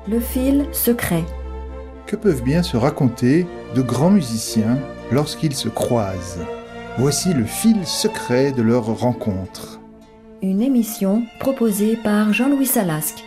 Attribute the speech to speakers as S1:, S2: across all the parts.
S1: Le fil secret.
S2: Que peuvent bien se raconter de grands musiciens lorsqu'ils se croisent? Voici le fil secret de leur rencontre.
S1: Une émission proposée par Jean-Louis Salasque.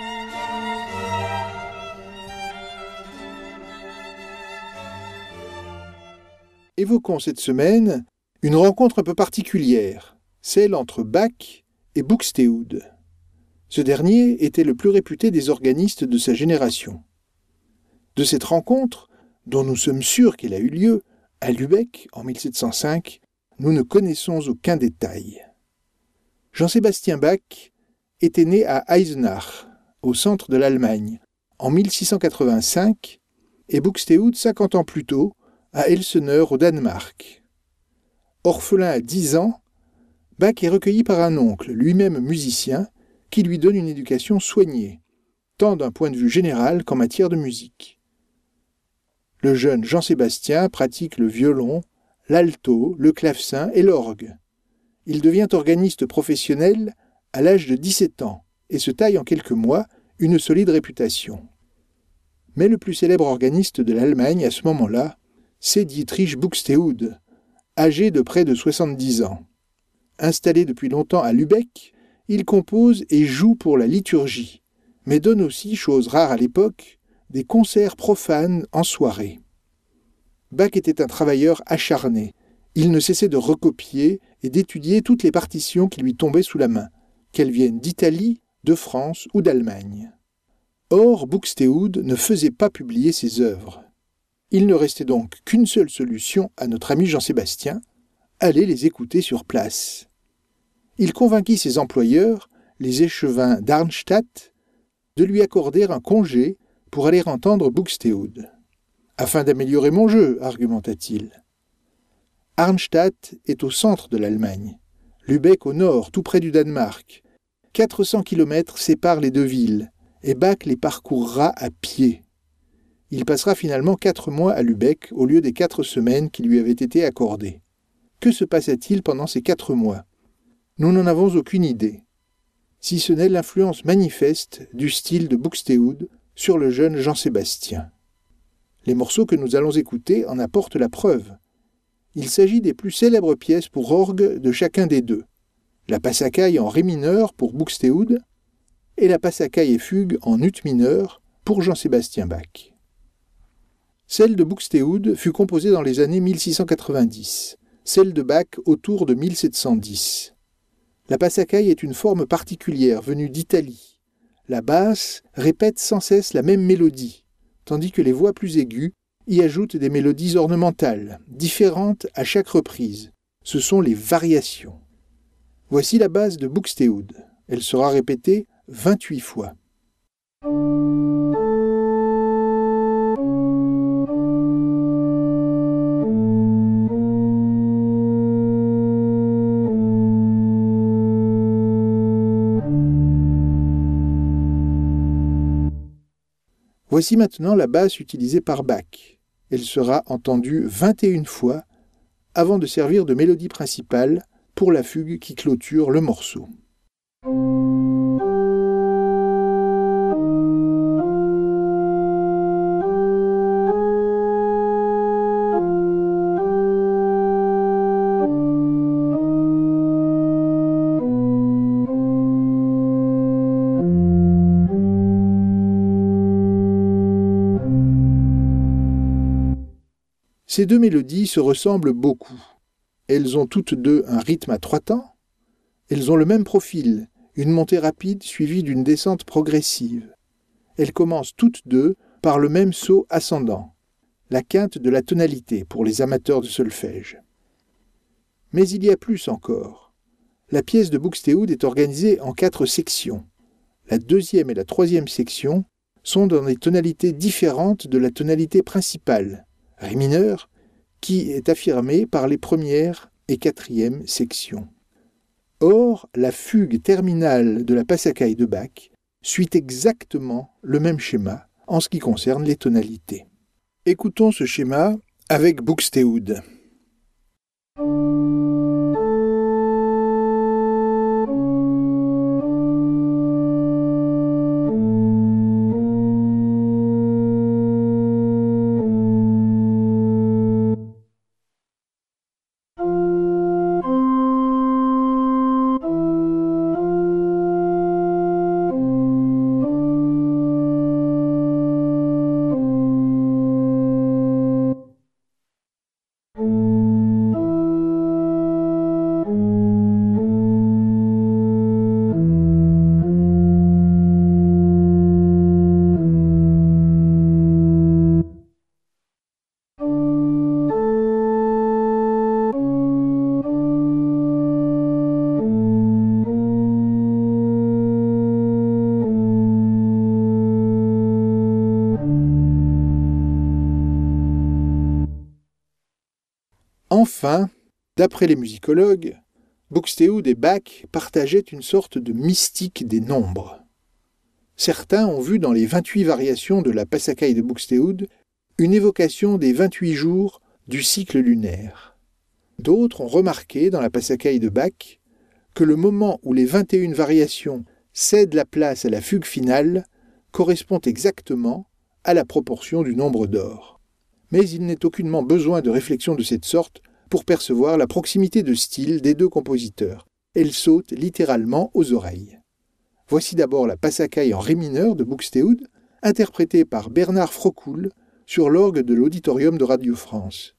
S2: Évoquons cette semaine une rencontre un peu particulière, celle entre Bach et Buxtehude. Ce dernier était le plus réputé des organistes de sa génération. De cette rencontre, dont nous sommes sûrs qu'elle a eu lieu à Lübeck en 1705, nous ne connaissons aucun détail. Jean-Sébastien Bach était né à Eisenach, au centre de l'Allemagne, en 1685, et Buxtehude 50 ans plus tôt, à Elseneur, au Danemark. Orphelin à 10 ans, Bach est recueilli par un oncle, lui-même musicien, qui lui donne une éducation soignée, tant d'un point de vue général qu'en matière de musique. Le jeune Jean-Sébastien pratique le violon, l'alto, le clavecin et l'orgue. Il devient organiste professionnel à l'âge de 17 ans et se taille en quelques mois une solide réputation. Mais le plus célèbre organiste de l'Allemagne à ce moment-là, c'est Dietrich Buxtehude, âgé de près de 70 ans. Installé depuis longtemps à Lübeck, il compose et joue pour la liturgie, mais donne aussi, chose rare à l'époque, des concerts profanes en soirée. Bach était un travailleur acharné. Il ne cessait de recopier et d'étudier toutes les partitions qui lui tombaient sous la main, qu'elles viennent d'Italie, de France ou d'Allemagne. Or, Buxtehude ne faisait pas publier ses œuvres. Il ne restait donc qu'une seule solution à notre ami Jean-Sébastien, aller les écouter sur place. Il convainquit ses employeurs, les échevins d'Arnstadt, de lui accorder un congé pour aller entendre Buxtehude. « Afin d'améliorer mon jeu », argumenta-t-il. Arnstadt est au centre de l'Allemagne, Lübeck au nord, tout près du Danemark. 400 kilomètres séparent les deux villes, et Bach les parcourra à pied. Il passera finalement 4 mois à Lübeck au lieu des 4 semaines qui lui avaient été accordées. Que se passa-t-il pendant ces 4 mois? Nous n'en avons aucune idée, si ce n'est l'influence manifeste du style de Buxtehude sur le jeune Jean-Sébastien. Les morceaux que nous allons écouter en apportent la preuve. Il s'agit des plus célèbres pièces pour orgue de chacun des deux. La Passacaille en ré mineur pour Buxtehude et la Passacaille et fugue en ut mineur pour Jean-Sébastien Bach. Celle de Buxtehude fut composée dans les années 1690, celle de Bach autour de 1710. La Passacaille est une forme particulière venue d'Italie. La basse répète sans cesse la même mélodie, tandis que les voix plus aiguës y ajoutent des mélodies ornementales, différentes à chaque reprise. Ce sont les variations. Voici la basse de Buxtehude. Elle sera répétée 28 fois. Voici maintenant la basse utilisée par Bach. Elle sera entendue 21 fois avant de servir de mélodie principale pour la fugue qui clôture le morceau. Ces deux mélodies se ressemblent beaucoup. Elles ont toutes deux un rythme à 3 temps. Elles ont le même profil, une montée rapide suivie d'une descente progressive. Elles commencent toutes deux par le même saut ascendant, la quinte de la tonalité pour les amateurs de solfège. Mais il y a plus encore. La pièce de Buxtehude est organisée en 4 sections. La deuxième et la troisième section sont dans des tonalités différentes de la tonalité principale, ré mineur, qui est affirmée par les première et quatrième sections. Or, la fugue terminale de la Passacaille de Bach suit exactement le même schéma en ce qui concerne les tonalités. Écoutons ce schéma avec Buxtehude. Enfin, d'après les musicologues, Buxtehude et Bach partageaient une sorte de mystique des nombres. Certains ont vu dans les 28 variations de la Passacaille de Buxtehude une évocation des 28 jours du cycle lunaire. D'autres ont remarqué dans la Passacaille de Bach que le moment où les 21 variations cèdent la place à la fugue finale correspond exactement à la proportion du nombre d'or. Mais il n'est aucunement besoin de réflexion de cette sorte pour percevoir la proximité de style des deux compositeurs. Elle saute littéralement aux oreilles. Voici d'abord la Passacaille en ré mineur de Buxtehude, interprétée par Bernard Frocoul sur l'orgue de l'Auditorium de Radio France.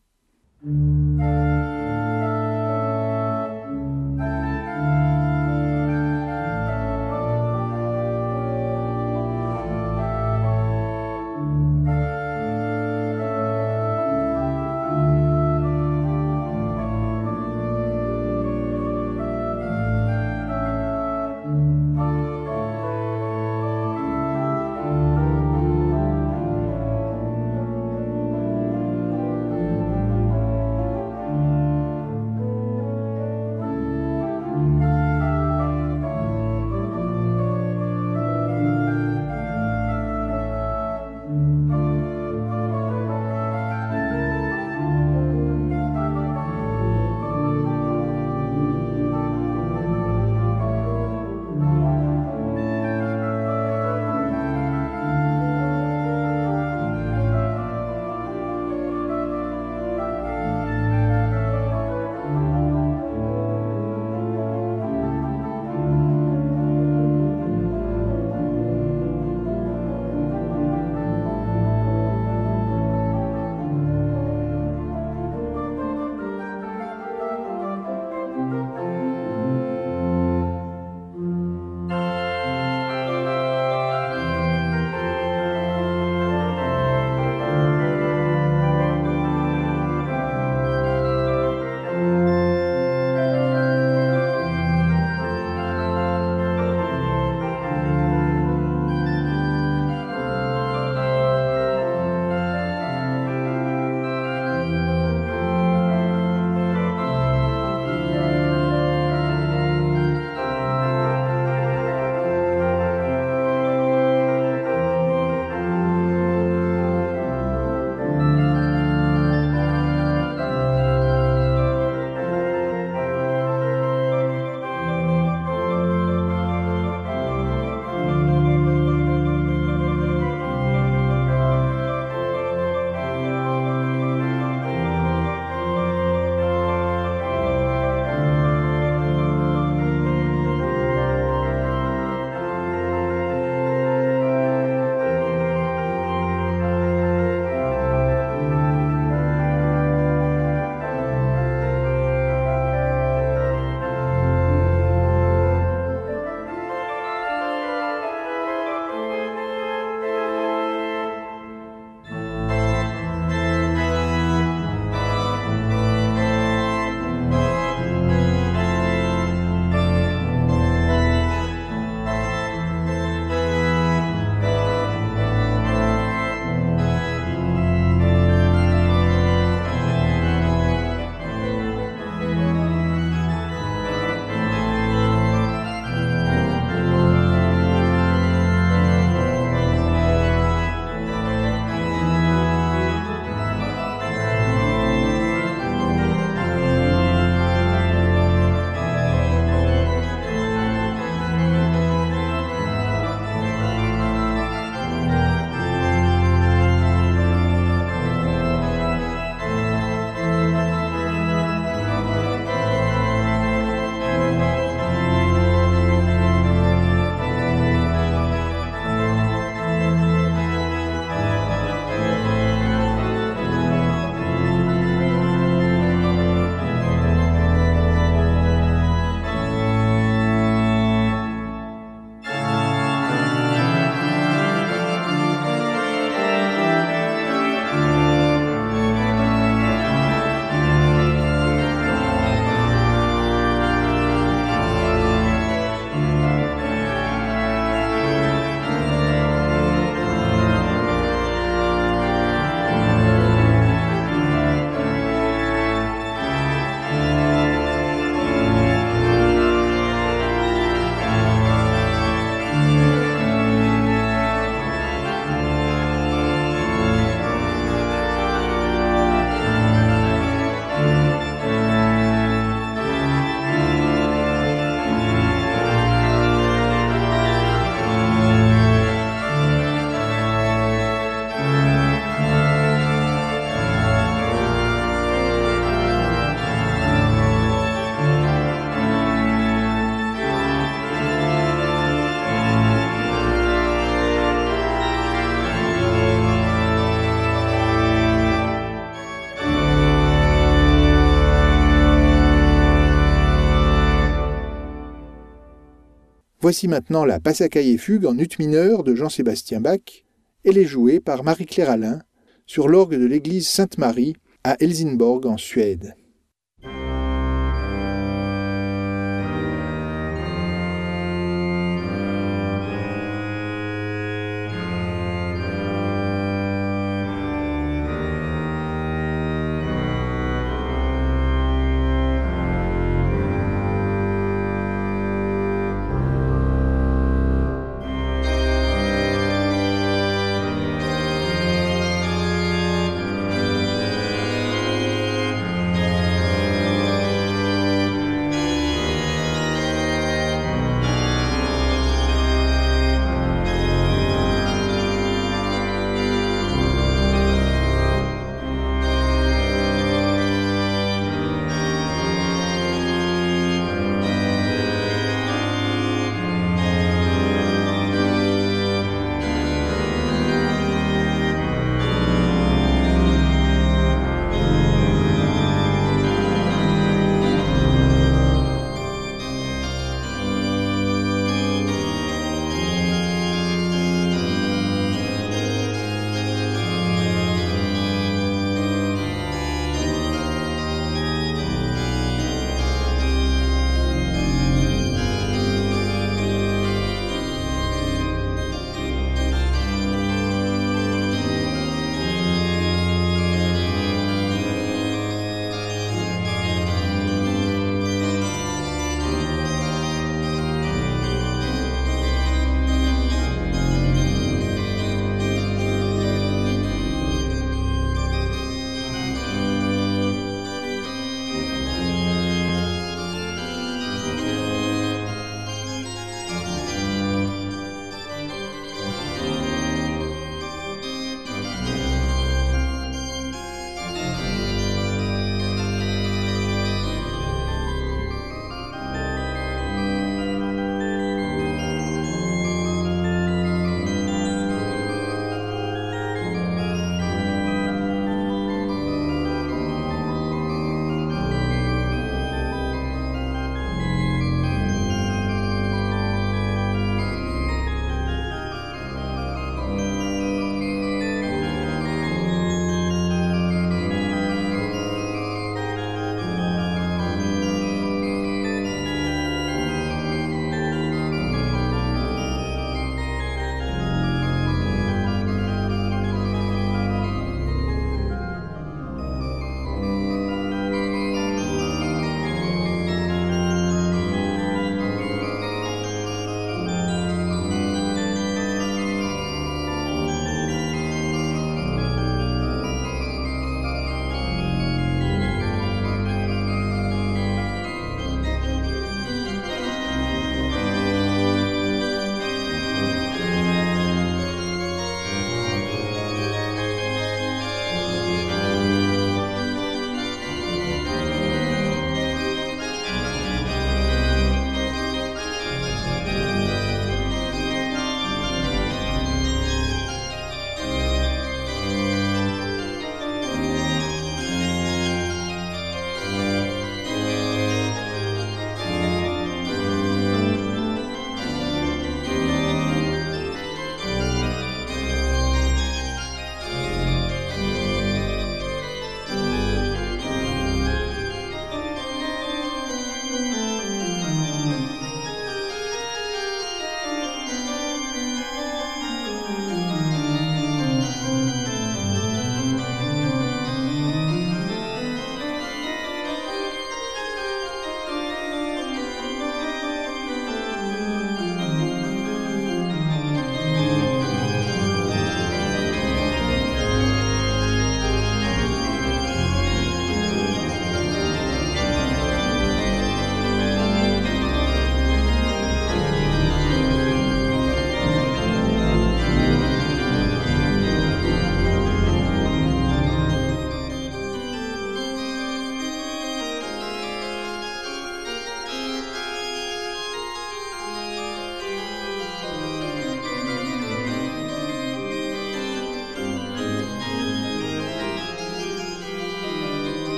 S2: Voici maintenant la Passacaille et fugue en ut mineur de Jean-Sébastien Bach. Elle est jouée par Marie-Claire Alain sur l'orgue de l'église Sainte-Marie à Helsingborg en Suède.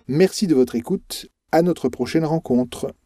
S2: Merci de votre écoute. À notre prochaine rencontre.